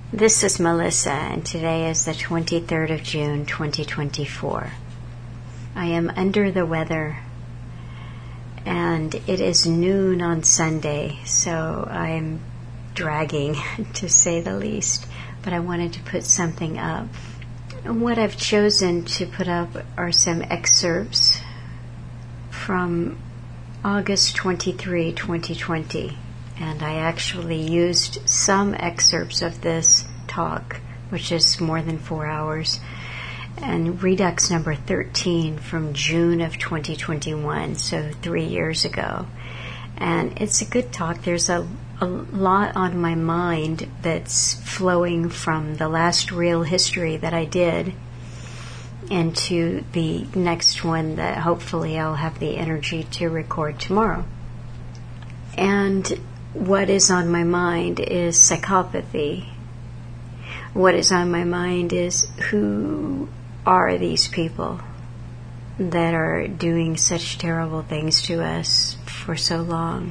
This is Melissa, and today is the 23rd of June, 2024. I am under the weather, and it is noon on Sunday, so I'm dragging, to say the least, but I wanted to put something up. And what I've chosen to put up are some excerpts from August 23, 2020. And I actually used some excerpts of this talk, which is more than 4 hours, and Redux number 13 from June of 2021, so 3 years ago. And it's a good talk. There's a lot on my mind that's flowing from the last real history that I did into the next one that hopefully I'll have the energy to record tomorrow. And what is on my mind is psychopathy. What is on my mind is who are these people that are doing such terrible things to us for so long.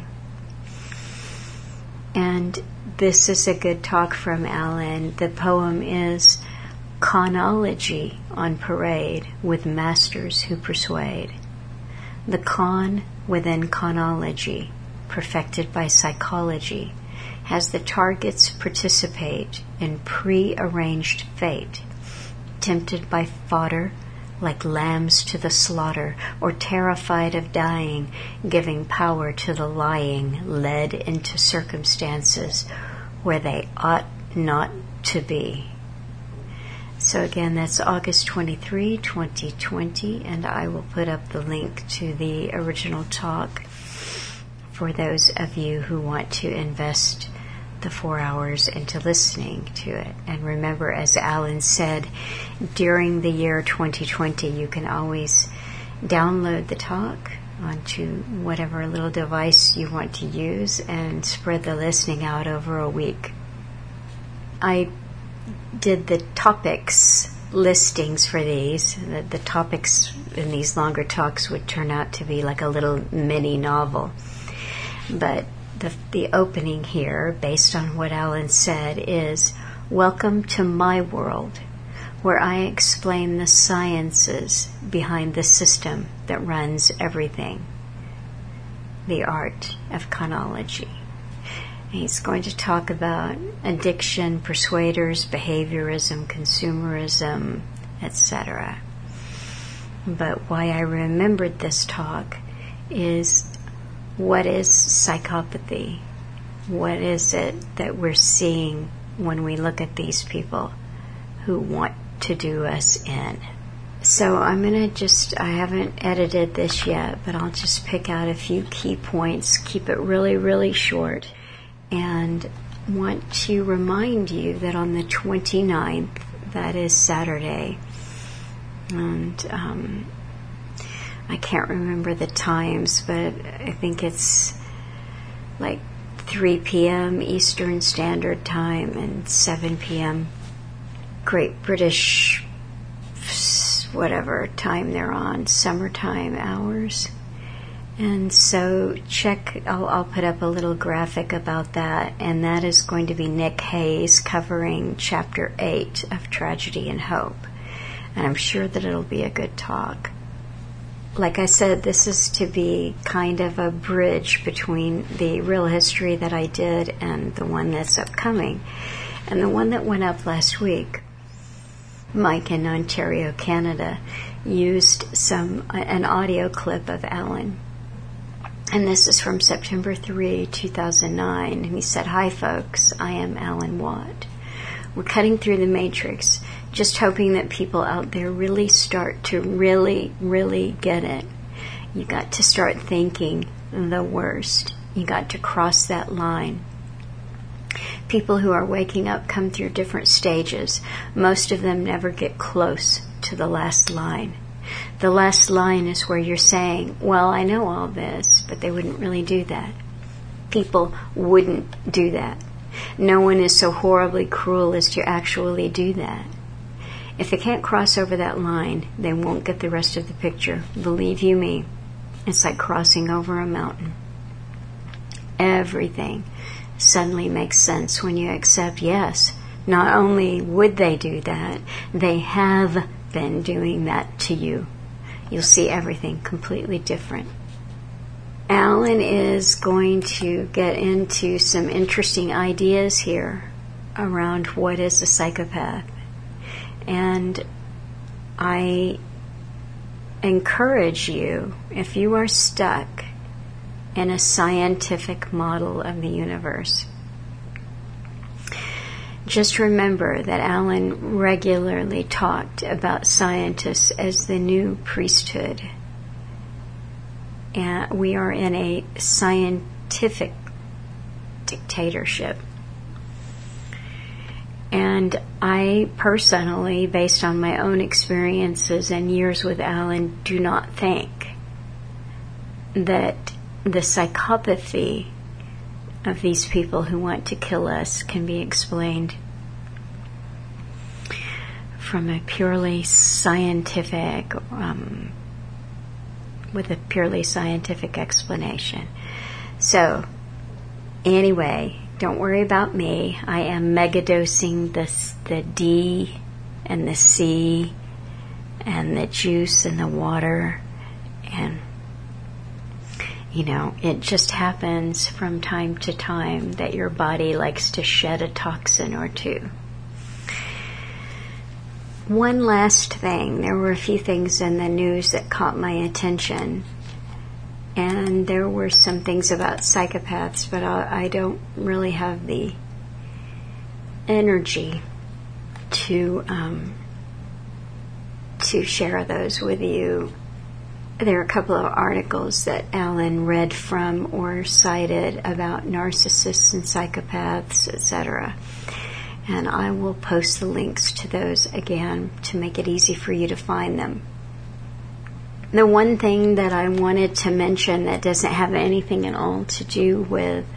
And this is a good talk from Alan. The poem is Conology on Parade with Masters Who Persuade. The con within conology, perfected by psychology, has the targets participate in pre-arranged fate, tempted by fodder like lambs to the slaughter, or terrified of dying, giving power to the lying, led into circumstances where they ought not to be. So again, that's August 23, 2020, and I will put up the link to the original talk for those of you who want to invest the 4 hours into listening to it. And remember, as Alan said, during the year 2020, you can always download the talk onto whatever little device you want to use and spread the listening out over a week. I did the topics listings for these. The topics in these longer talks would turn out to be like a little mini novel. But the opening here, based on what Alan said, is Welcome to my world, where I explain the sciences behind the system that runs everything, the art of conology. And he's going to talk about addiction, persuaders, behaviorism, consumerism, etc. But why I remembered this talk is, what is psychopathy? What is it that we're seeing when we look at these people who want to do us in? So I'm going to I haven't edited this yet, but I'll just pick out a few key points, keep it really, really short, and want to remind you that on the 29th, that is Saturday, and I can't remember the times, but I think it's like 3 p.m. Eastern Standard Time and 7 p.m. Great British, whatever time they're on, summertime hours. And so I'll put up a little graphic about that, and that is going to be Nick Hayes covering Chapter 8 of Tragedy and Hope. And I'm sure that it'll be a good talk. Like I said, this is to be kind of a bridge between the real history that I did and the one that's upcoming. And the one that went up last week, Mike in Ontario, Canada, used an audio clip of Alan. And this is from September 3, 2009. And he said, "Hi folks, I am Alan Watt. We're cutting through the matrix, just hoping that people out there really start to really get it. You got to start thinking the worst. You got to cross that line. People who are waking up come through different stages. Most of them never get close to the last line. The last line is where you're saying, well, I know all this, but they wouldn't really do that. People wouldn't do that. No one is so horribly cruel as to actually do that. If they can't cross over that line, they won't get the rest of the picture. Believe you me, it's like crossing over a mountain. Everything suddenly makes sense when you accept, yes, Not only would they do that, they have been doing that to you. You'll see everything completely different. Alan is going to get into some interesting ideas here around what is a psychopath. And I encourage you, if you are stuck in a scientific model of the universe, just remember that Alan regularly talked about scientists as the new priesthood. And we are in a scientific dictatorship. And I personally, based on my own experiences and years with Alan, do not think that the psychopathy of these people who want to kill us can be explained from a purely scientific, with a purely scientific explanation. So, anyway, don't worry about me. I am megadosing the D and the C and the juice and the water, and it just happens from time to time that your body likes to shed a toxin or two. One last thing. There were a few things in the news that caught my attention. And there were some things about psychopaths, but I don't really have the energy to share those with you. There are a couple of articles that Alan read from or cited about narcissists and psychopaths, etc. And I will post the links to those again to make it easy for you to find them. The one thing that I wanted to mention that doesn't have anything at all to do with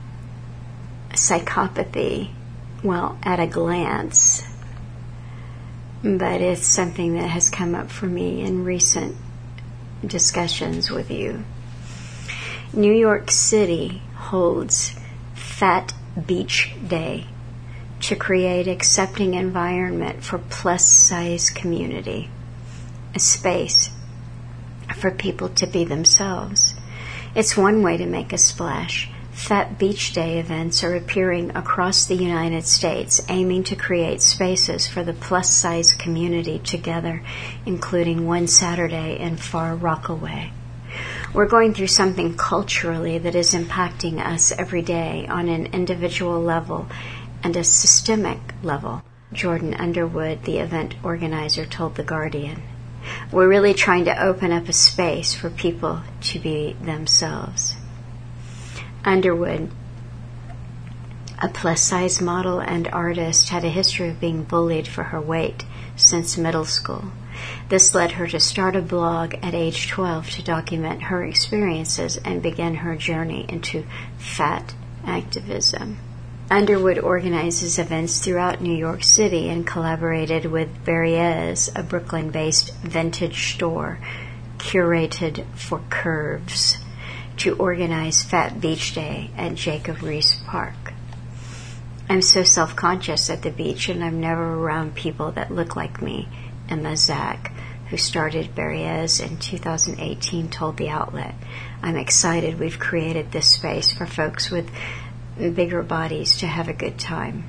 psychopathy, well, at a glance, but it's something that has come up for me in recent discussions with you. New York City holds Fat Beach Day to create accepting environment for plus-size community, a space for people to be themselves. It's one way to make a splash. Fat Beach Day events are appearing across the United States, aiming to create spaces for the plus-size community together, including one Saturday in Far Rockaway. We're going through something culturally that is impacting us every day on an individual level and a systemic level, Jordan Underwood, the event organizer, told The Guardian. We're really trying to open up a space for people to be themselves. Underwood, a plus-size model and artist, had a history of being bullied for her weight since middle school. This led her to start a blog at age 12 to document her experiences and begin her journey into fat activism. Underwood organizes events throughout New York City and collaborated with Barriez, a Brooklyn-based vintage store curated for curves, to organize Fat Beach Day at Jacob Riis Park. I'm so self-conscious at the beach, and I'm never around people that look like me, Emma Zach, who started Barriez in 2018, told the outlet. I'm excited we've created this space for folks with bigger bodies to have a good time.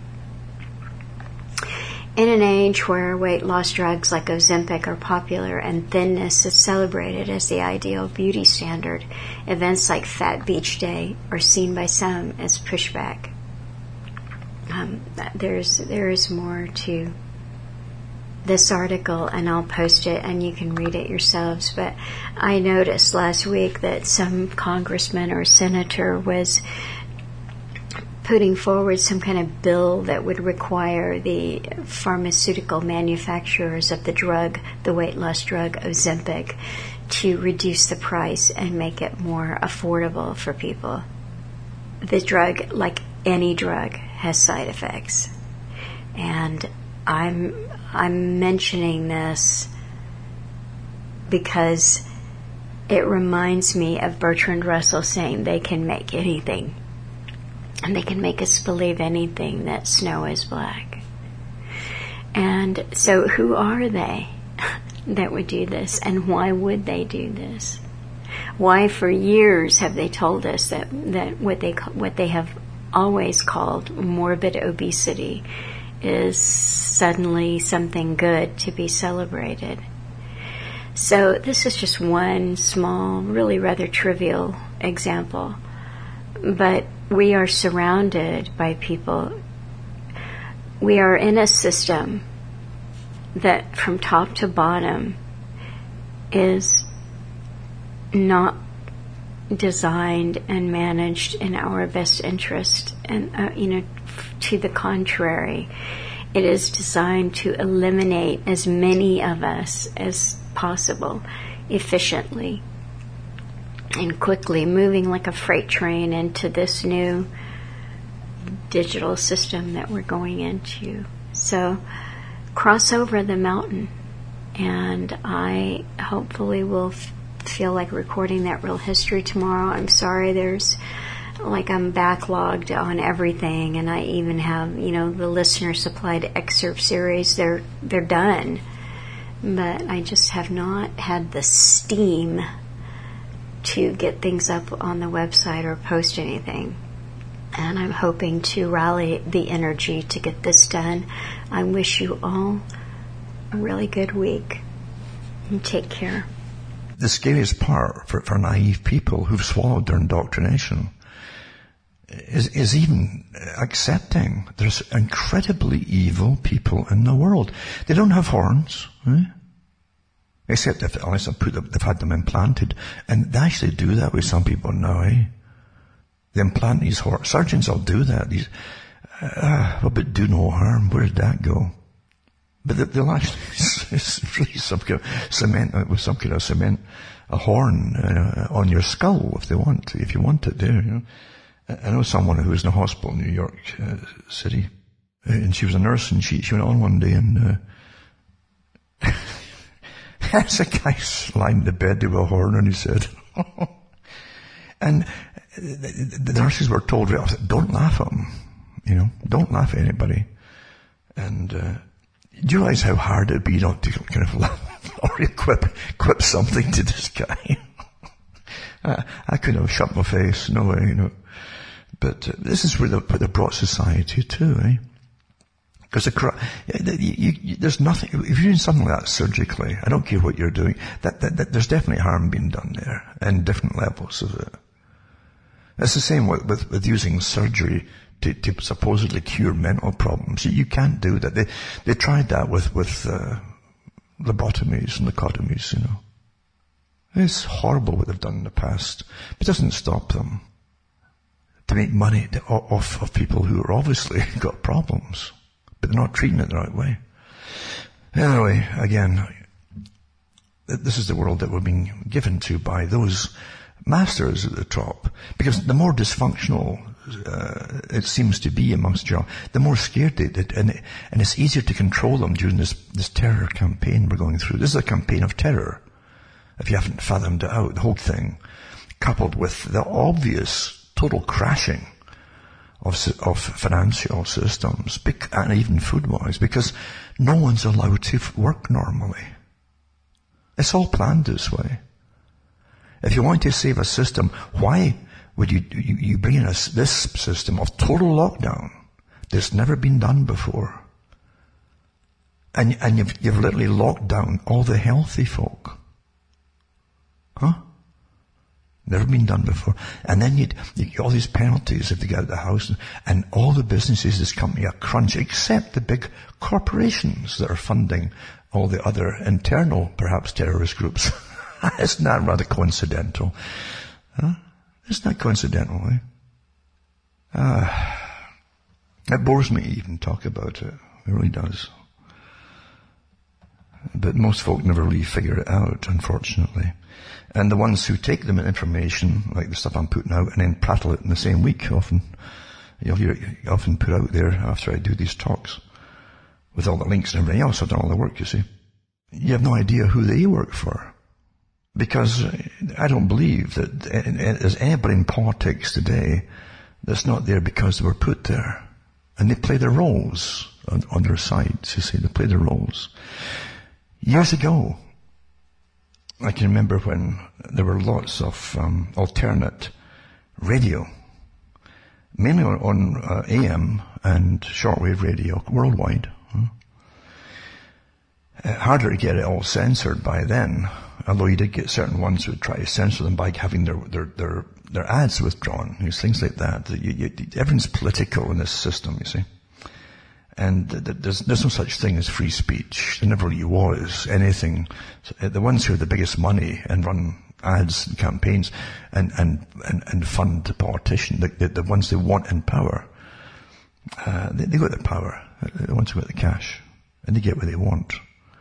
In an age where weight loss drugs like Ozempic are popular and thinness is celebrated as the ideal beauty standard, events like Fat Beach Day are seen by some as pushback. There is more to this article, and I'll post it and you can read it yourselves, but I noticed last week that some congressman or senator was putting forward some kind of bill that would require the pharmaceutical manufacturers of the weight loss drug Ozempic, to reduce the price and make it more affordable for people. The drug, like any drug, has side effects. And I'm mentioning this because it reminds me of Bertrand Russell saying they can make anything. And they can make us believe anything, that snow is black. And so who are they that would do this, and why would they do this? Why for years have they told us that what they have always called morbid obesity is suddenly something good to be celebrated? So this is just one small, really rather trivial example. But we are surrounded by people. We are in a system that from top to bottom is not designed and managed in our best interest, and to the contrary, it is designed to eliminate as many of us as possible efficiently and quickly, moving like a freight train into this new digital system that we're going into. So cross over the mountain, and I hopefully will feel like recording that real history tomorrow. I'm sorry, I'm backlogged on everything, and I even have, the listener supplied excerpt series. They're done, but I just have not had the steam to get things up on the website or post anything. And I'm hoping to rally the energy to get this done. I wish you all a really good week, and take care. The scariest part for naive people who've swallowed their indoctrination is even accepting there's incredibly evil people in the world. They don't have horns, except unless they've had them implanted. And they actually do that with some people now, They implant these horns. Surgeons will do that. But do no harm. Where did that go? But they'll actually, it's really some kind of cement, with some kind of cement, a horn on your skull if you want it there, I know someone who was in a hospital in New York City, and she was a nurse, and she went on one day, and there's a guy lying in the bed with a horn on his head. And the nurses were told, don't laugh at him, don't laugh at anybody. And do you realize how hard it'd be not to kind of laugh or quip something to this guy? I couldn't have shut my face, no way, But this is where they brought society to, Because there's nothing, if you're doing something like that surgically, I don't care what you're doing, that there's definitely harm being done there, and different levels of it. It's the same with using surgery to supposedly cure mental problems. You can't do that. They tried that with lobotomies and lobotomies, It's horrible what they've done in the past, but it doesn't stop them to make money off of people who are obviously got problems, but they're not treating it the right way. Anyway, again, this is the world that we're being given to by those masters at the top, because the more dysfunctional it seems to be amongst you, the more scared and it's easier to control them during this terror campaign we're going through. This is a campaign of terror, if you haven't fathomed it out, the whole thing, coupled with the obvious total crashing of financial systems, and even food-wise, because no one's allowed to work normally. It's all planned this way. If you want to save a system, why would you bring in this system of total lockdown that's never been done before? And you've literally locked down all the healthy folk. Never been done before. And then you all these penalties if they get out of the house, and all the businesses, this company, a crunch, except the big corporations that are funding all the other internal, perhaps, terrorist groups. Isn't that rather coincidental? Isn't that coincidental, It bores me to even talk about it. It really does. But most folk never really figure it out, unfortunately. And the ones who take the information, like the stuff I'm putting out, and then prattle it in the same week, often, you'll hear it often put out there after I do these talks, with all the links and everything else. I've done all the work, you see. You have no idea who they work for. Because I don't believe that there's anybody in politics today that's not there because they were put there. And they play the roles on their sides, you see, they play their roles. Years ago, I can remember when there were lots of alternate radio, mainly on AM and shortwave radio worldwide. Harder to get it all censored by then, although you did get certain ones who would try to censor them by having their ads withdrawn, things like that. Everything's political in this system, you see. And there's no such thing as free speech. There never really was anything. The ones who have the biggest money and run ads and campaigns and fund the politician, the ones they want in power, they got the power. The ones who got the cash, and they get what they want.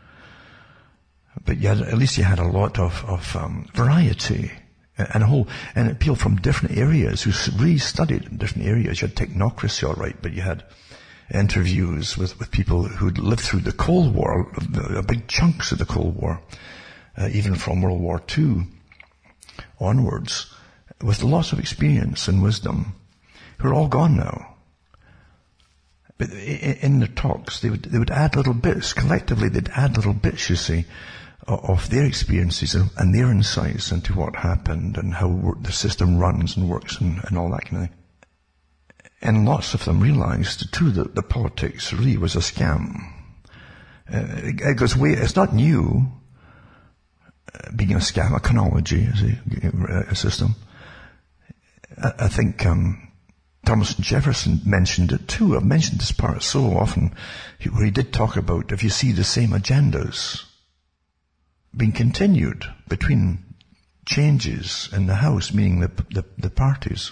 But at least you had a lot of variety and people from different areas who really studied in different areas. You had technocracy, all right, but you had interviews with people who'd lived through the Cold War, big chunks of the Cold War, even from World War II onwards, with lots of experience and wisdom, who are all gone now. But in their talks, they would add little bits. Collectively, they'd add little bits, you see, of their experiences and their insights into what happened and how the system runs and works and all that kind of thing. And lots of them realized, too, that the politics really was a scam. It goes way, it's not new, being a scam, a chronology, a system. I think Thomas Jefferson mentioned it too. I've mentioned this part so often, where he did talk about, if you see the same agendas being continued between changes in the House, meaning the parties,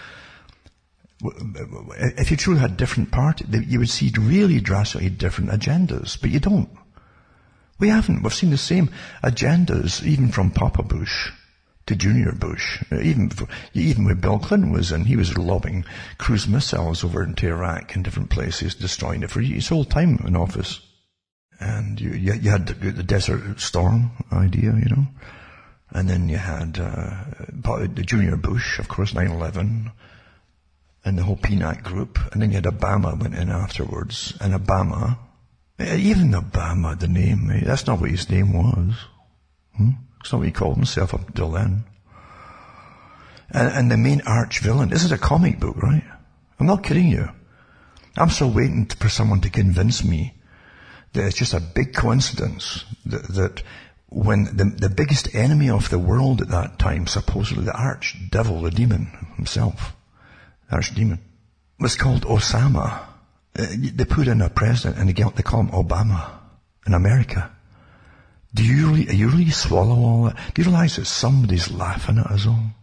if you truly had different parties, you would see really drastically different agendas, but you don't. We haven't. We've seen the same agendas, even from Papa Bush to Junior Bush. Even where Bill Clinton was in, he was lobbing cruise missiles over into Iraq and different places, destroying it for his whole time in office. And you had the Desert Storm idea, and then you had the Junior Bush, of course, 9/11, and the whole PNAC group, and then you had Obama went in afterwards, and Obama, even Obama, the name, that's not what his name was. It's not what he called himself up until then. And the main arch villain, this is a comic book, right? I'm not kidding you. I'm still waiting for someone to convince me that it's just a big coincidence that when the biggest enemy of the world at that time, supposedly the arch devil, the demon himself, archdemon, was called Osama. They put in a president and they call him Obama in America. Do you really swallow all that? Do you realize that somebody's laughing at us all?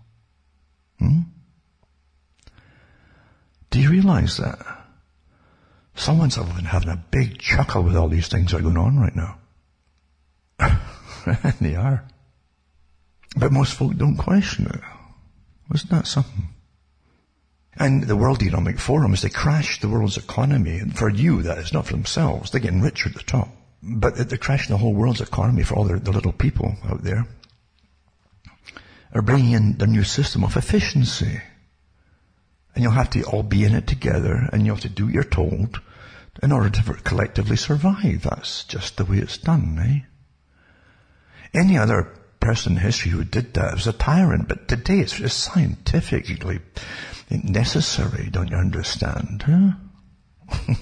Do you realize that? Someone's having a big chuckle with all these things that are going on right now. They are. But most folk don't question it. Isn't that something? And the World Economic Forums, they crashed the world's economy. And for you, that is not for themselves. They're getting richer at the top. But they're crashing the whole world's economy for all the little people out there. Are bringing in their new system of efficiency. And you'll have to all be in it together, and you'll have to do what you're told in order to collectively survive. That's just the way it's done, eh? Any other person in history who did that was a tyrant, but today it's scientifically necessary, don't you understand, huh?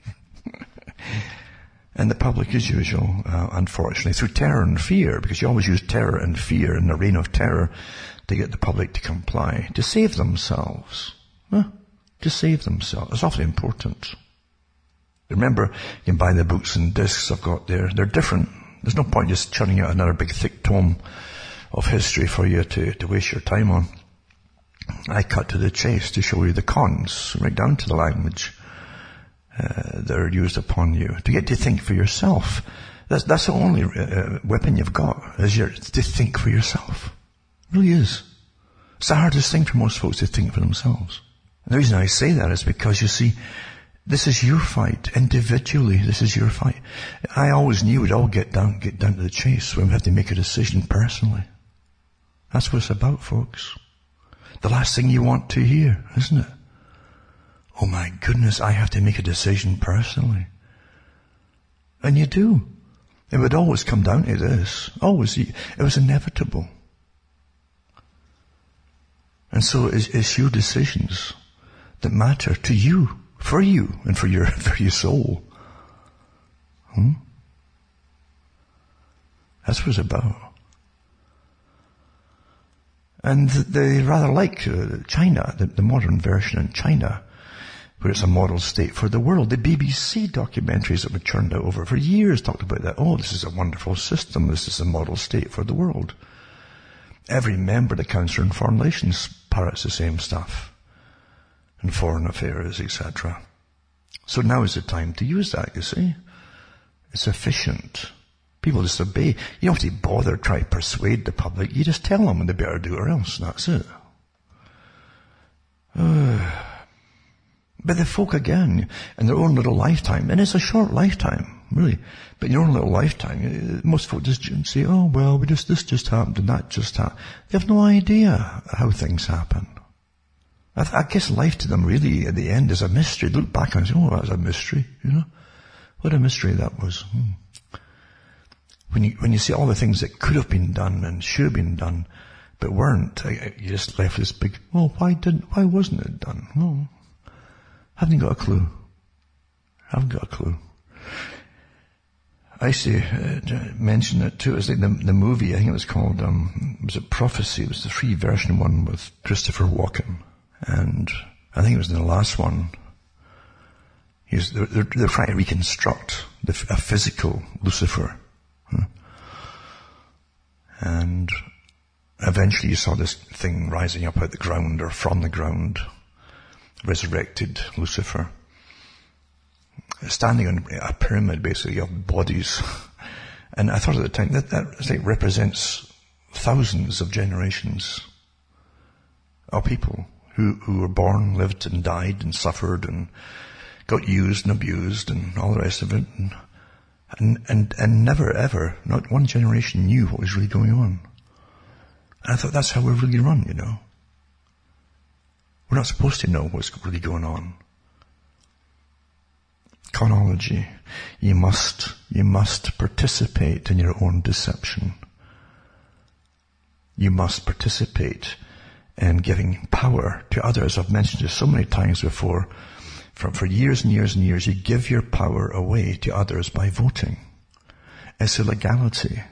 And the public, as usual, unfortunately, through terror and fear, because you always use terror and fear and the reign of terror to get the public to comply, to save themselves. To save themselves. It's awfully important. Remember, you can buy the books and discs I've got there. They're different. There's no point just churning out another big thick tome of history for you to waste your time on. I cut to the chase to show you the cons, right down to the language that are used upon you, to get to think for yourself. That's the only weapon you've got, is to think for yourself. It really is. It's the hardest thing for most folks to think for themselves. And the reason I say that is because, you see, this is your fight. Individually, this is your fight. I always knew we'd all get down to the chase when we have to make a decision personally. That's what it's about, folks. The last thing you want to hear, isn't it? Oh my goodness, I have to make a decision personally. And you do. It would always come down to this. Always. It was inevitable. And so it's your decisions that matter to you, and for your soul. That's what it's about. And they rather like China, the modern version in China, where it's a model state for the world. The BBC documentaries that were churned out over for years talked about that. Oh, this is a wonderful system. This is a model state for the world. Every member of the Council on Foreign Relations parrots the same stuff. And foreign affairs, etc. So now is the time to use that, you see. It's efficient. People just obey. You don't have to bother trying to persuade the public. You just tell them when they better do it or else, and that's it. But the folk, again, in their own little lifetime, and it's a short lifetime, really, but in your own little lifetime, most folk just say, oh, well, this just happened and that just happened. They have no idea how things happen. I guess life to them really, at the end, is a mystery. They look back and say, oh, that's a mystery, you know. What a mystery that was. When you see all the things that could have been done and should have been done, but weren't, you just left this big, well, why wasn't it done? Well, haven't got a clue. I used to mention it too. It was like the movie, I think it was called, was it Prophecy? It was the free version one with Christopher Walken. And I think it was in the last one. They're trying to reconstruct a physical Lucifer. And eventually you saw this thing rising up out the ground or from the ground. Resurrected Lucifer, standing on a pyramid basically of bodies. And I thought at the time that like represents thousands of generations of people who were born, lived and died and suffered and got used and abused and all the rest of it, and never ever, not one generation knew what was really going on. And I thought that's how we really run, you know. We're not supposed to know what's really going on. Chronology. You must participate in your own deception. You must participate in giving power to others. I've mentioned this so many times before. For years and years and years, you give your power away to others by voting. It's a legality.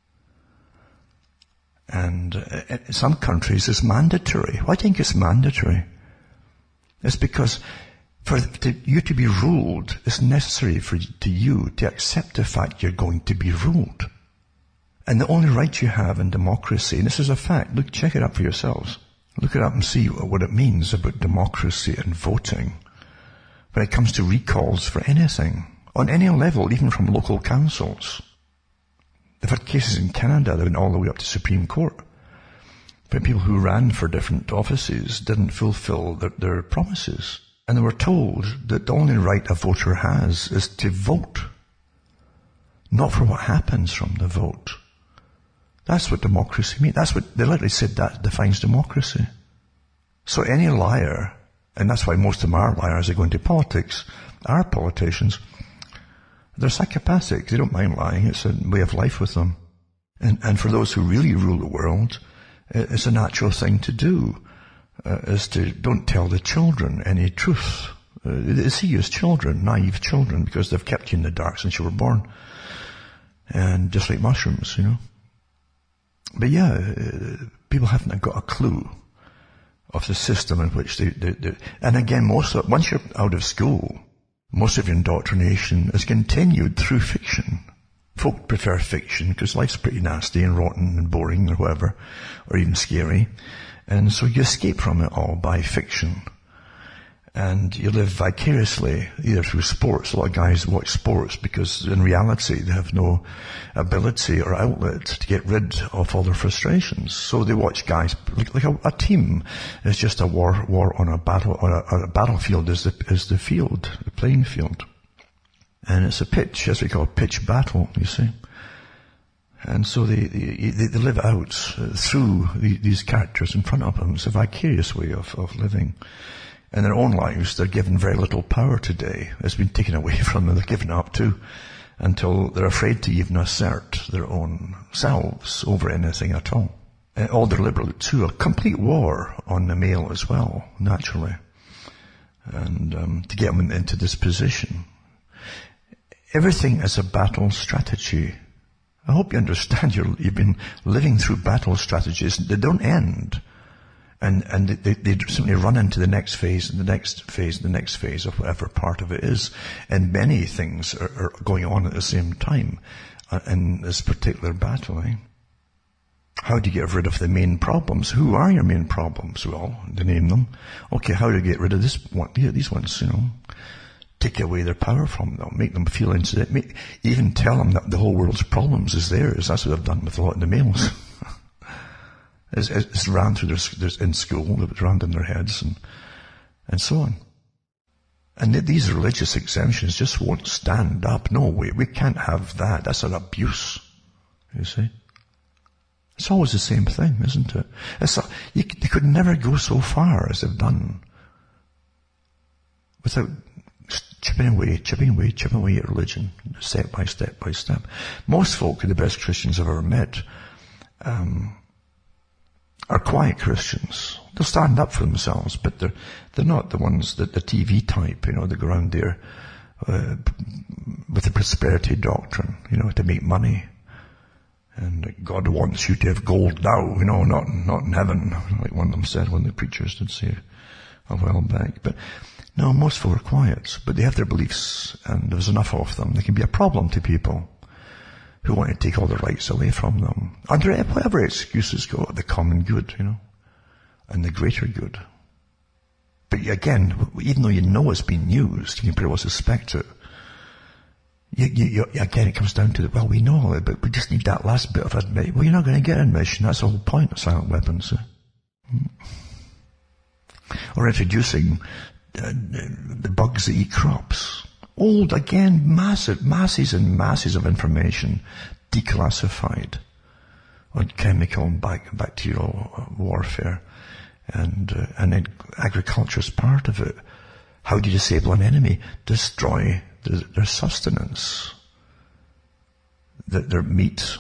And in some countries it's mandatory. Why do you think it's mandatory? It's because for you to be ruled, it's necessary for you to accept the fact you're going to be ruled. And the only right you have in democracy, and this is a fact, look, check it up for yourselves. Look it up and see what it means about democracy and voting when it comes to recalls for anything, on any level, even from local councils. They've had cases in Canada that went all the way up to Supreme Court. But people who ran for different offices didn't fulfill their promises. And they were told that the only right a voter has is to vote. Not for what happens from the vote. That's what democracy means. That's what, they literally said that defines democracy. So any liar, and that's why most of them are liars, they go into politics, are politicians, they're psychopathic. They don't mind lying. It's a way of life with them. And for those who really rule the world, it's a natural thing to do, is to don't tell the children any truth. They see you as children, naive children, because they've kept you in the dark since you were born. And just like mushrooms, you know. But yeah, people haven't got a clue of the system in which they and again, once you're out of school, most of your indoctrination is continued through fiction. Folk prefer fiction because life's pretty nasty and rotten and boring or whatever, or even scary. And so you escape from it all by fiction. And you live vicariously, either through sports. A lot of guys watch sports because in reality they have no ability or outlet to get rid of all their frustrations. So they watch guys, like a team is just a war on a battlefield is the field, the playing field. And it's a pitch, as we call it, pitch battle, you see. And so they live out through these characters in front of them. It's a vicarious way of living. In their own lives, they're given very little power today. It's been taken away from them. They're given up to until they're afraid to even assert their own selves over anything at all. All their liberal too, a complete war on the male as well, naturally. And to get them into this position. Everything is a battle strategy. I hope you understand you've been living through battle strategies. They don't end. And they simply run into the next phase and the next phase and the next phase of whatever part of it is. And many things are going on at the same time in this particular battle. How do you get rid of the main problems? Who are your main problems? Well, to name them. Okay, how do you get rid of this one? Yeah, these ones, take away their power from them, make them feel insignificant, even tell them that the whole world's problems is theirs. That's what I've done with a lot of the males. It's ran through their in school, it ran in their heads and so on. And these religious exemptions just won't stand up. No way, we can't have that. That's an abuse, you see. It's always the same thing, isn't it? They could never go so far as they've done without chipping away at religion, step by step by step. Most folk, the best Christians I've ever met, are quiet Christians. They'll stand up for themselves, but they're not the ones that the TV type, that go around there with the prosperity doctrine, to make money. And God wants you to have gold now, not in heaven, like one of them said, one of the preachers did say a while back. But no, most folk are quiet, but they have their beliefs, and there's enough of them. They can be a problem to people who want to take all the rights away from them. Under whatever excuses go, the common good, and the greater good. But again, even though it's been used, you can pretty well suspect it. Again, it comes down to we know all it, but we just need that last bit of admission. Well, you're not going to get admission. That's the whole point of silent weapons. Or introducing the bugs that eat crops. Old, again, masses and masses of information declassified on chemical and bacterial warfare. And agriculture is part of it. How do you disable an enemy? Destroy their sustenance, their meat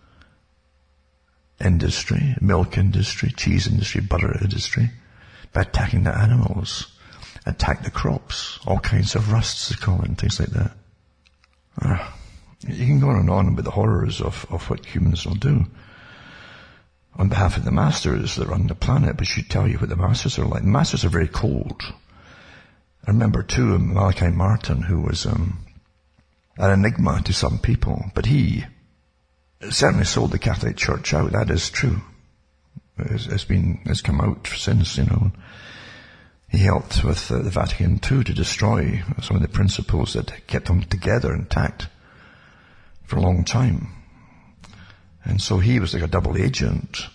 industry, milk industry, cheese industry, butter industry, by attacking the animals, attack the crops, all kinds of rusts, they call it, and things like that. You can go on and on about the horrors of what humans will do on behalf of the masters that run the planet, but should tell you what the masters are like. The masters are very cold. I remember too Malachi Martin, who was an enigma to some people, but he certainly sold the Catholic Church out. That is true. It's come out since, He helped with the Vatican II to destroy some of the principles that kept them together intact for a long time. And so he was like a double agent.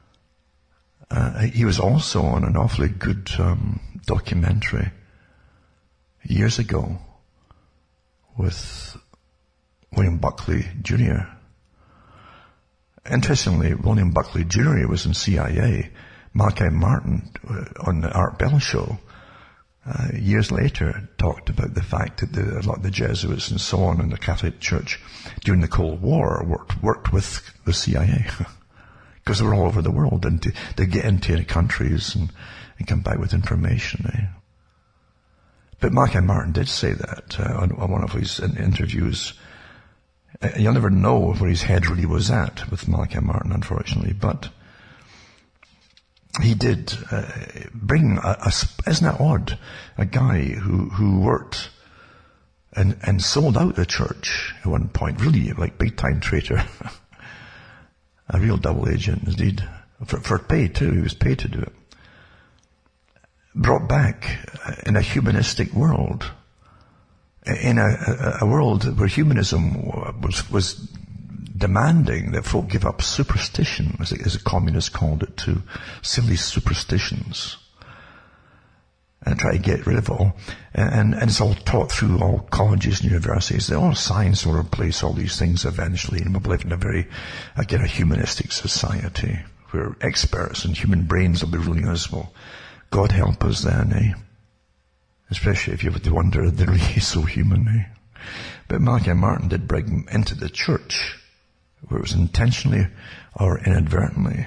He was also on an awfully good documentary years ago with William Buckley Jr. Interestingly, William Buckley Jr. was in CIA. Malachi Martin on the Art Bell show years later talked about the fact that a lot of the Jesuits and so on in the Catholic Church during the Cold War worked with the CIA because they were all over the world, and they get into countries and come back with information. But Malachi Martin did say that on one of his interviews. You'll never know where his head really was at with Malachi Martin, unfortunately, but he did bring isn't that odd, a guy who worked and sold out the church at one point, really like big time traitor, a real double agent indeed, for pay too. He was paid to do it. Brought back in a humanistic world, in a world where humanism was demanding that folk give up superstition, as the communists called it, to silly superstitions, and try to get rid of it all. And it's all taught through all colleges and universities. All science will replace all these things eventually, and we'll live in a humanistic society where experts and human brains will be ruling us. Well, God help us then, Especially if you have to wonder, they're really so human, But Malachi Martin did bring them into the church, where it was intentionally or inadvertently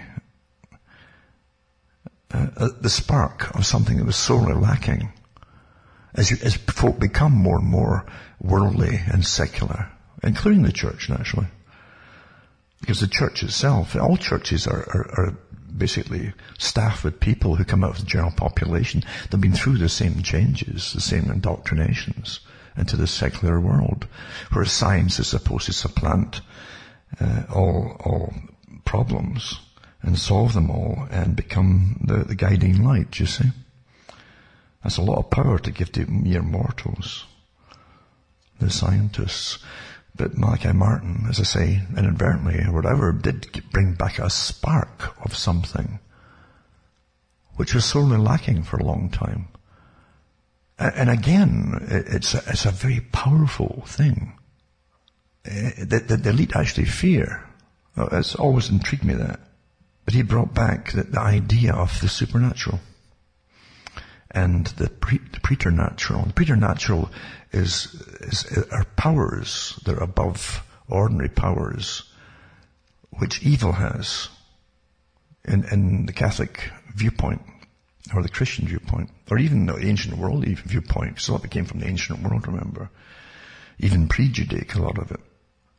the spark of something that was sorely lacking. As folk become more and more worldly and secular, including the church, naturally. Because the church itself, all churches are basically staffed with people who come out of the general population. They've been through the same changes, the same indoctrinations into the secular world, where science is supposed to supplant all problems and solve them all and become the guiding light, you see. That's a lot of power to give to mere mortals, the scientists. But Malachi Martin, as I say, inadvertently or whatever, did bring back a spark of something which was sorely lacking for a long time. And again, it's a very powerful thing that the elite actually fear. It's always intrigued me that. But he brought back the idea of the supernatural and the preternatural. The preternatural are powers that are above ordinary powers, which evil has in the Catholic viewpoint, or the Christian viewpoint, or even the ancient world viewpoint, because a lot of it came from the ancient world, remember. Even pre-Judaic, a lot of it.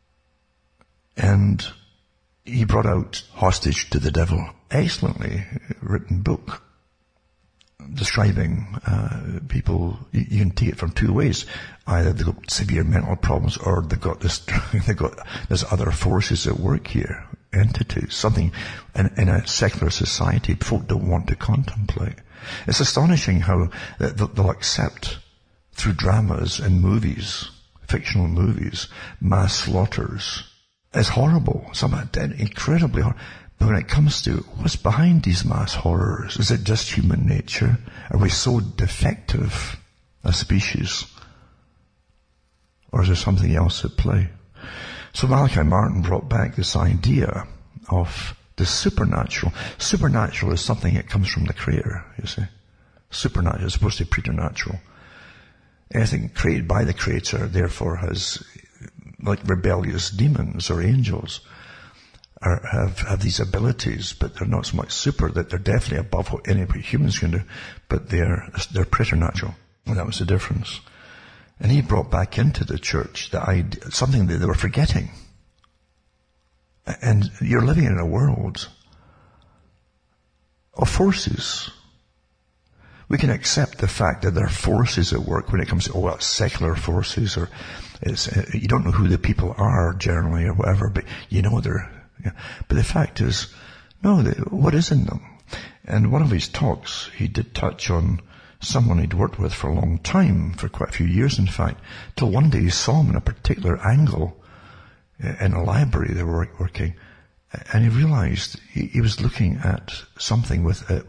And he brought out Hostage to the Devil, excellently written book, describing people. You can take it from two ways. Either they've got severe mental problems, or they've got there's other forces at work here, entities, something in a secular society folk don't want to contemplate. It's astonishing how they'll accept through dramas and movies, fictional movies, mass slaughters. It's horrible, something incredibly horrible. But when it comes to what's behind these mass horrors, is it just human nature? Are we so defective a species? Or is there something else at play? So Malachi Martin brought back this idea of the supernatural. Supernatural is something that comes from the Creator, you see. Supernatural is supposed to be preternatural. Anything created by the Creator, therefore, has, like rebellious demons or angels, have these abilities, but they're not so much super, that they're definitely above what any humans can do, but they're preternatural. And that was the difference. And he brought back into the church the idea, something that they were forgetting. And you're living in a world of forces. We can accept the fact that there are forces at work when it comes to, secular forces, or you don't know who the people are generally or whatever, but you know they're. Yeah. But the fact is, no, what is in them? And one of his talks, he did touch on someone he'd worked with for a long time, for quite a few years in fact, till one day he saw him in a particular angle in a library they were working, and he realized he was looking at something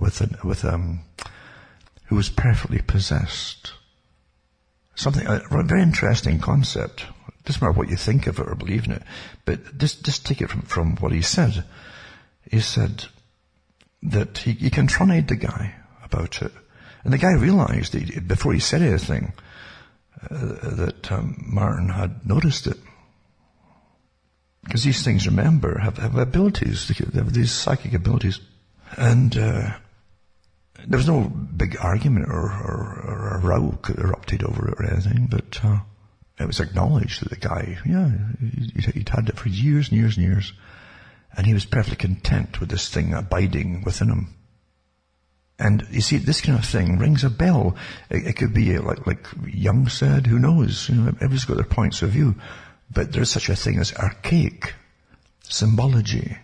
who was perfectly possessed. Something, a very interesting concept. Doesn't matter what you think of it or believe in it, but just take it from what he said. He said that he confronted the guy about it, and the guy realized before he said anything that Martin had noticed it, because these things, remember, have abilities. They have these psychic abilities, and there was no big argument or a row erupted over it or anything, but. It was acknowledged that the guy, he'd had it for years and years and years. And he was perfectly content with this thing abiding within him. And you see, this kind of thing rings a bell. It could be like Jung said, who knows? Everybody's got their points of view. But there's such a thing as archaic symbology,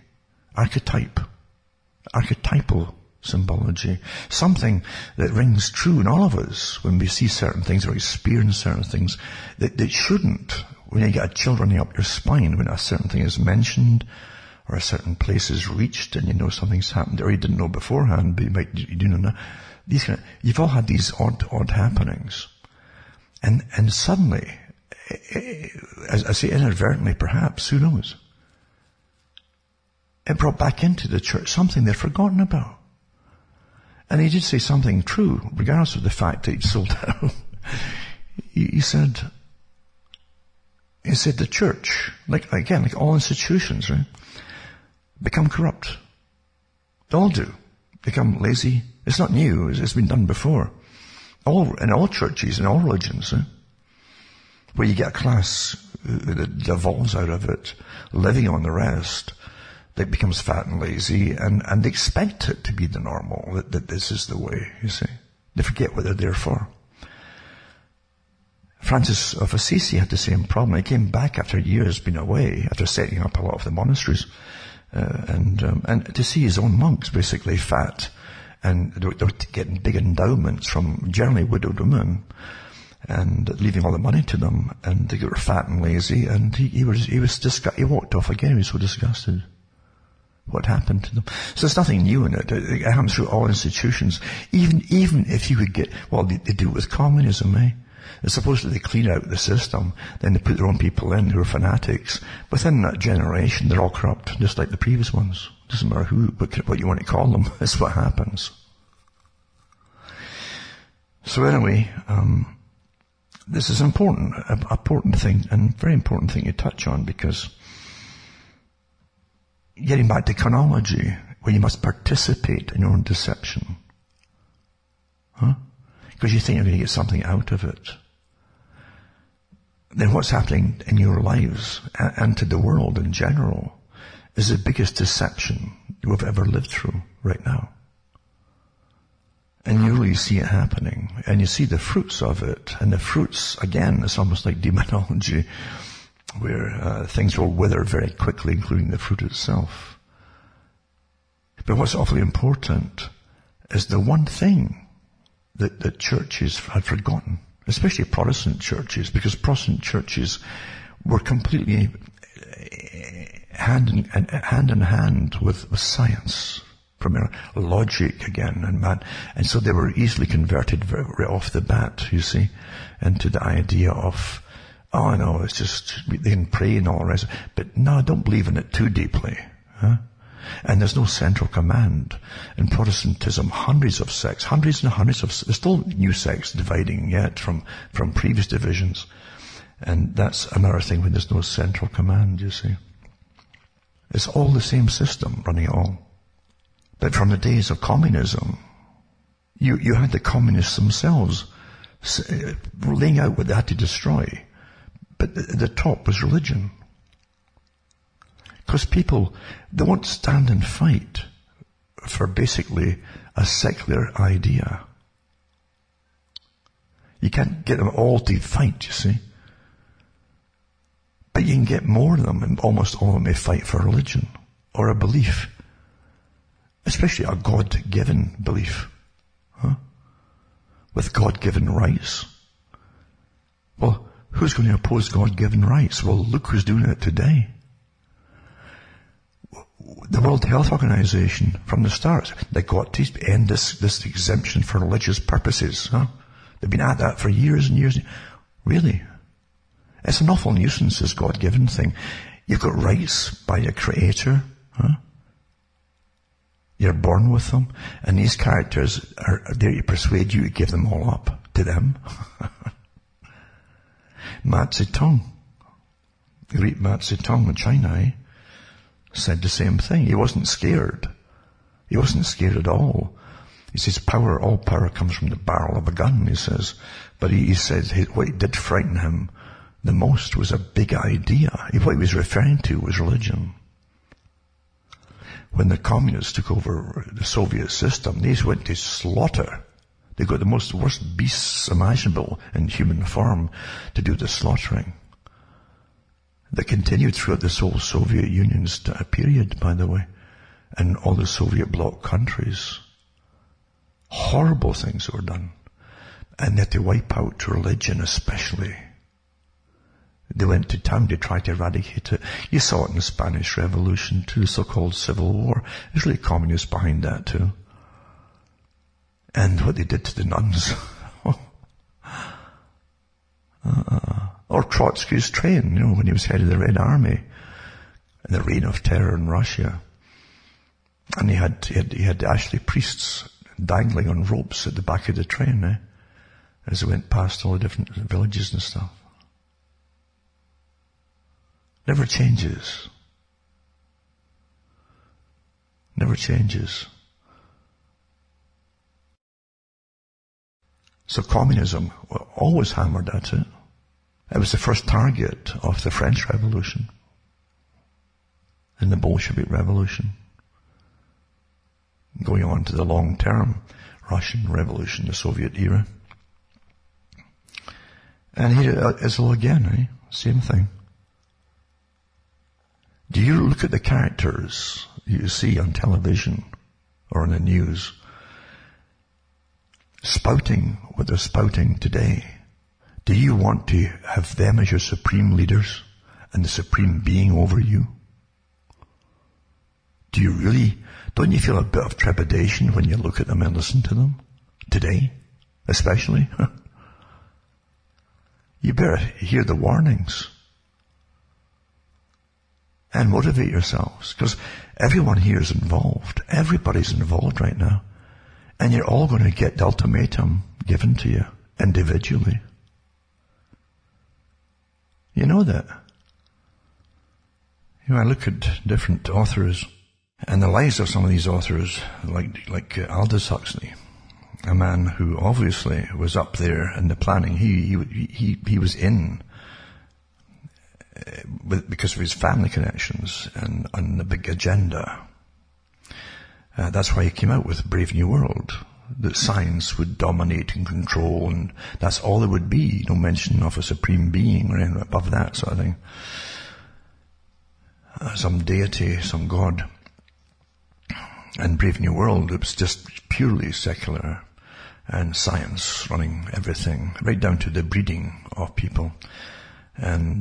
archetypal symbology, something that rings true in all of us when we see certain things or experience certain things that shouldn't. When you get a chill running up your spine when a certain thing is mentioned or a certain place is reached and you know something's happened, or you didn't know beforehand, but you do know now. You've all had these odd happenings. And suddenly, as I say, inadvertently perhaps, who knows? It brought back into the church something they'd forgotten about. And he did say something true, regardless of the fact that he'd sold out. He said, He said the church, like all institutions, right, become corrupt. They all do. Become lazy. It's not new. It's been done before. In all churches, in all religions, where you get a class that devolves out of it, living on the rest, that becomes fat and lazy, and they expect it to be the normal, that this is the way, you see. They forget what they're there for. Francis of Assisi had the same problem. He came back after years being away, after setting up a lot of the monasteries, and to see his own monks basically fat, and they were getting big endowments from generally widowed women, and leaving all the money to them, and they were fat and lazy, and he walked off again. He was so disgusted. What happened to them? So there's nothing new in it. It happens through all institutions. Even if you could get, well, they do it with communism, eh? It's supposed that they clean out the system, then they put their own people in who are fanatics. Within that generation, they're all corrupt, just like the previous ones. Doesn't matter what you want to call them. That's what happens. So anyway, this is an important thing, and very important thing to touch on, because getting back to chronology, where you must participate in your own deception. Because you think you're going to get something out of it. Then what's happening in your lives and to the world in general is the biggest deception you have ever lived through right now. And you really see it happening. And you see the fruits of it. And the fruits, again, it's almost like demonology, where things will wither very quickly, including the fruit itself. But what's awfully important is the one thing that churches had forgotten, especially Protestant churches, because Protestant churches were completely hand in hand with science, from logic again, and so they were easily converted right off the bat, you see, into the idea of, oh no, it's just, they can pray and all the rest, but no, don't believe in it too deeply, And there's no central command. In Protestantism, hundreds and hundreds of, there's still new sects dividing yet from previous divisions. And that's another thing when there's no central command, you see. It's all the same system running it all. But from the days of communism, you had the communists themselves laying out what they had to destroy. But the top was religion. Because people, they won't stand and fight for basically a secular idea. You can't get them all to fight, you see. But you can get more of them, and almost all of them may fight for religion or a belief. Especially a God-given belief. With God-given rights. Well, who's going to oppose God-given rights? Well, look who's doing it today. The World Health Organization, from the start, they got to end this exemption for religious purposes. They've been at that for years and years. Really? It's an awful nuisance, this God-given thing. You've got rights by your creator. You're born with them. And these characters are there to persuade you to give them all up to them. Mao Zedong. You read Mao Zedong in China, said the same thing. He wasn't scared. He wasn't scared at all. He says all power comes from the barrel of a gun, he says. But he said what did frighten him the most was a big idea. What he was referring to was religion. When the communists took over the Soviet system, they went to slaughter. They got the worst beasts imaginable in human form to do the slaughtering. That continued throughout this whole Soviet Union's period, by the way, and all the Soviet bloc countries. Horrible things were done. And that they wipe out religion especially. They went to town to try to eradicate it. You saw it in the Spanish Revolution too, the so-called Civil War. There's really communists behind that too. And what they did to the nuns. Or Trotsky's train, when he was head of the Red Army in the reign of terror in Russia. And he had actually priests dangling on ropes at the back of the train, as they went past all the different villages and stuff. Never changes. Never changes. So communism always hammered at it. It was the first target of the French Revolution and the Bolshevik Revolution, going on to the long-term Russian Revolution, the Soviet era. And here Israel again, same thing. Do you look at the characters you see on television or in the news spouting what they're spouting today? Do you want to have them as your supreme leaders and the supreme being over you? Do you really, don't you feel a bit of trepidation when you look at them and listen to them? Today, especially? You better hear the warnings and motivate yourselves, because everyone here is involved. Everybody's involved right now. And you're all going to get the ultimatum given to you individually. You know that. I look at different authors and the lives of some of these authors, like Aldous Huxley, a man who obviously was up there in the planning. He was in because of his family connections and the big agenda. That's why he came out with Brave New World, that science would dominate and control, and that's all there would be. No mention of a supreme being or anything above that sort of thing. Some deity, some god. And Brave New World, it was just purely secular, and science running everything, right down to the breeding of people. And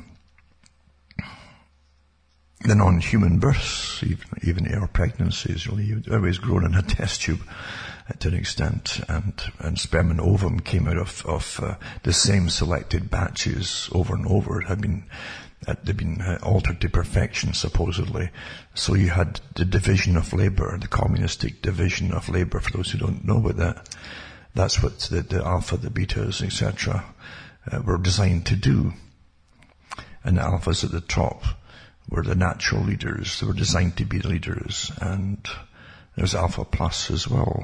the non-human births, even air pregnancies, really, everybody's grown in a test tube to an extent, and sperm and ovum came out of the same selected batches over and over. They'd been altered to perfection, supposedly. So you had the division of labor, the communistic division of labor, for those who don't know about that. That's what the alpha, the betas, etc. Were designed to do. And the alphas at the top were the natural leaders. They were designed to be the leaders. And there's Alpha Plus as well.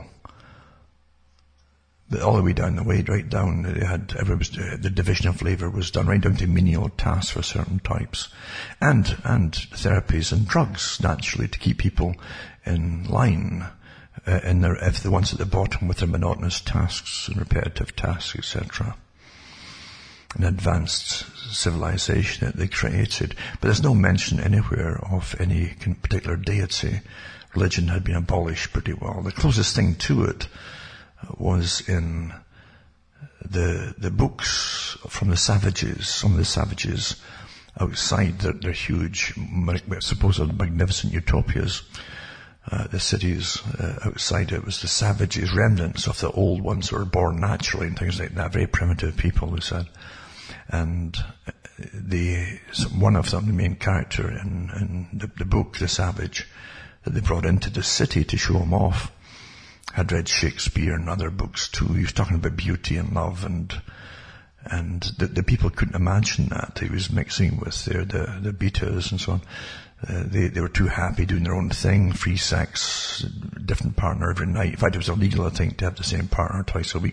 But all the way down the way, right down, the division of labor was done right down to menial tasks for certain types. And therapies and drugs, naturally, to keep people in line. If the ones at the bottom with their monotonous tasks and repetitive tasks, etc. An advanced civilization that they created. But there's no mention anywhere of any particular deity. Religion had been abolished pretty well. The closest thing to it was in the books from the savages. Some of the savages outside their huge, supposed magnificent utopias, the cities outside it was the savages, remnants of the old ones who were born naturally and things like that, very primitive people, who said. And one of them, the main character in the book, the savage, that they brought into the city to show him off, had read Shakespeare and other books too. He was talking about beauty and love, and the people couldn't imagine that. He was mixing with the betas and so on. They were too happy doing their own thing, free sex, different partner every night. In fact, it was illegal, I think, to have the same partner twice a week.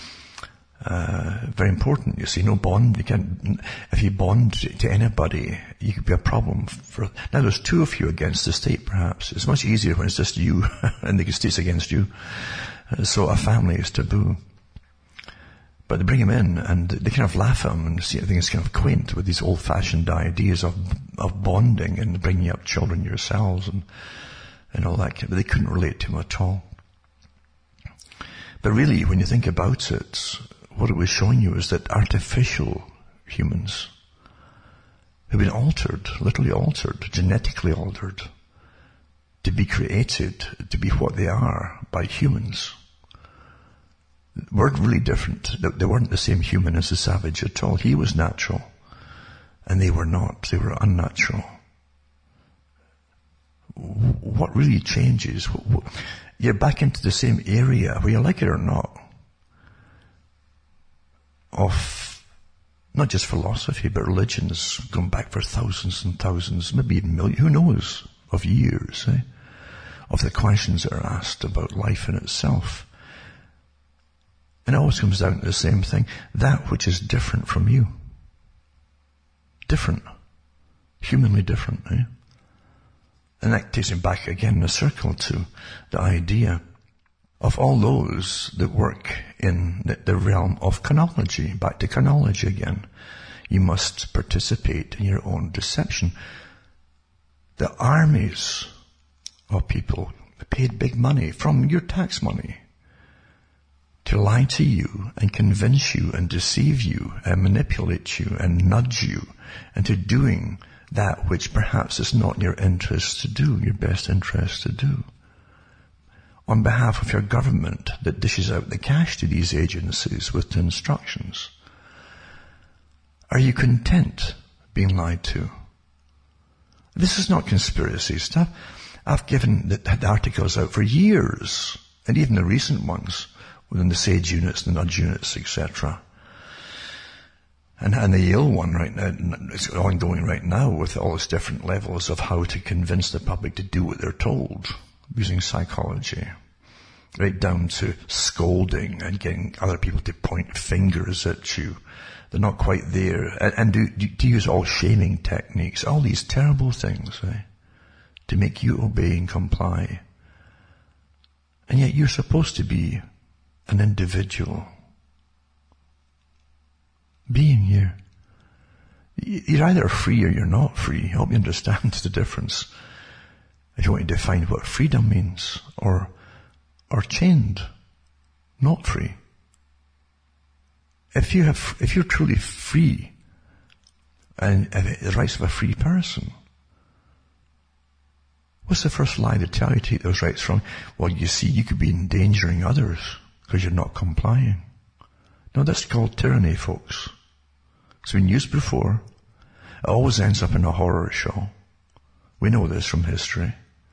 Very important, you see, no bond. If you bond to anybody, you could be a problem now there's two of you against the state, perhaps. It's much easier when it's just you and the state's against you. So a family is taboo. But they bring him in and they kind of laugh at him and see, I think it's kind of quaint with these old-fashioned ideas of bonding and bringing up children yourselves and all that. But they couldn't relate to him at all. But really, when you think about it, what it was showing you is that artificial humans have been altered, literally altered, genetically altered, to be created, to be what they are by humans. Weren't really different. They weren't the same human as the savage at all. He was natural, and they were not. They were unnatural. What really changes? You're back into the same area, whether you like it or not, of Not just philosophy, but religions going back for thousands and thousands, maybe even millions, who knows, of years, of the questions that are asked about life in itself. And it always comes down to the same thing, that which is different from you. Different. Humanly different, And that takes me back again in a circle to the idea of all those that work in the realm of chronology. Back to chronology again. You must participate in your own deception. The armies of people paid big money from your tax money to lie to you and convince you and deceive you and manipulate you and nudge you into doing that which perhaps is not in your interest to do, your best interest to do. On behalf of your government that dishes out the cash to these agencies with the instructions. Are you content being lied to? This is not conspiracy stuff. I've given the articles out for years, and even the recent ones, within the SAGE units, the nudge units, etc. And the Yale one right now, it's ongoing right now with all its different levels of how to convince the public to do what they're told using psychology. Right down to scolding and getting other people to point fingers at you. They're not quite there. And to use all shaming techniques, all these terrible things, to make you obey and comply. And yet you're supposed to be an individual being here. You're either free or you're not free. I hope you understand the difference. If you want to define what freedom means, or chained, not free. If you're truly free and the rights of a free person, what's the first lie they tell you to take those rights from? Well, you see, you could be endangering others because you're not complying. No, that's called tyranny, folks. It's been used before. It always ends up in a horror show. We know this from history.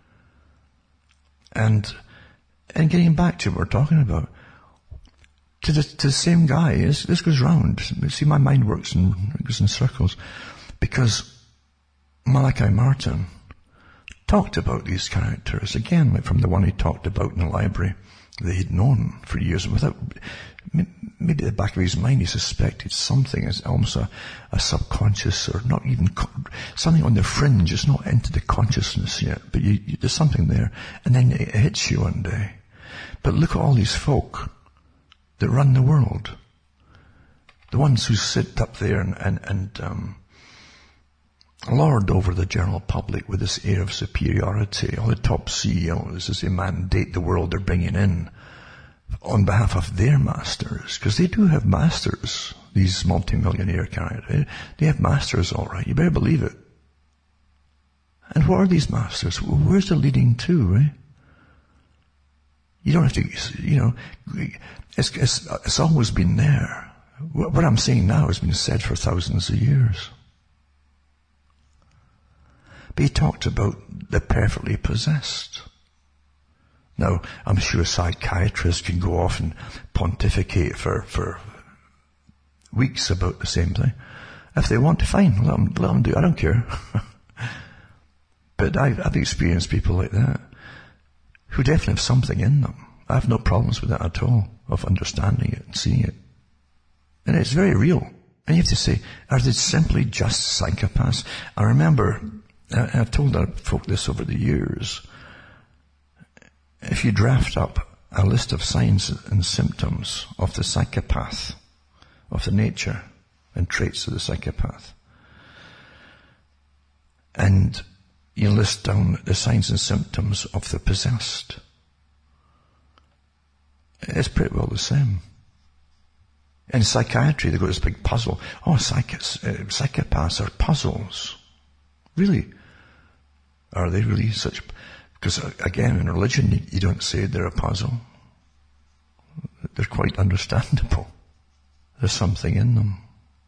And getting back to what we're talking about, to the same guy, this goes round. See, my mind goes in circles. Because Malachi Martin talked about these characters, again, like from the one he talked about in the library that he'd known for years, without, maybe at the back of his mind he suspected something as almost a subconscious, or not even, something on the fringe. It's not into the consciousness yet, but there's something there. And then it hits you one day. But look at all these folk that run the world. The ones who sit up there and lord over the general public with this air of superiority. All the top CEOs, as they mandate the world they're bringing in on behalf of their masters. Because they do have masters, these multimillionaire characters. They have masters, all right. You better believe it. And what are these masters? Where's it leading to, You don't have to, it's always been there. What I'm saying now has been said for thousands of years. But he talked about the perfectly possessed. Now, I'm sure psychiatrists can go off and pontificate for weeks about the same thing. If they want to, fine, let them do it. I don't care. But I've experienced people like that who definitely have something in them. I have no problems with that at all, of understanding it and seeing it. And it's very real. And you have to say, are they simply just psychopaths? I remember, I've told our folk this over the years, if you draft up a list of signs and symptoms of the psychopath, of the nature and traits of the psychopath, and you list down the signs and symptoms of the possessed, it's pretty well the same. In psychiatry, they've got this big puzzle. Oh, psychopaths are puzzles. Really? Are they really such? Because again, in religion, you don't say they're a puzzle. They're quite understandable. There's something in them.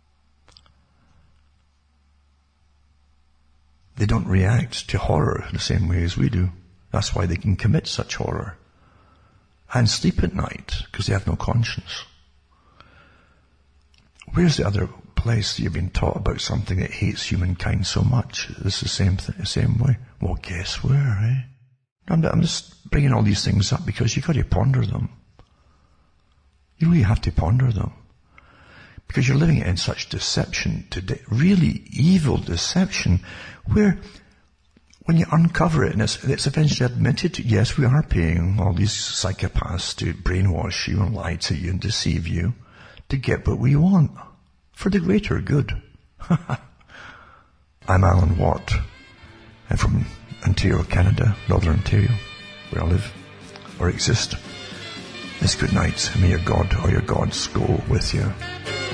They don't react to horror the same way as we do. That's why they can commit such horror. And sleep at night, because they have no conscience. Where's the other workplace, you've been taught about something that hates humankind so much. It's the same way. Well, guess where, eh? I'm just bringing all these things up because you've got to ponder them. You really have to ponder them. Because you're living in such deception today, really evil deception, where when you uncover it and it's eventually admitted, yes, we are paying all these psychopaths to brainwash you and lie to you and deceive you to get what we want for the greater good. I'm Alan Watt. I'm from Ontario, Canada, Northern Ontario, where I live or exist. It's good night. May your God or your gods go with you.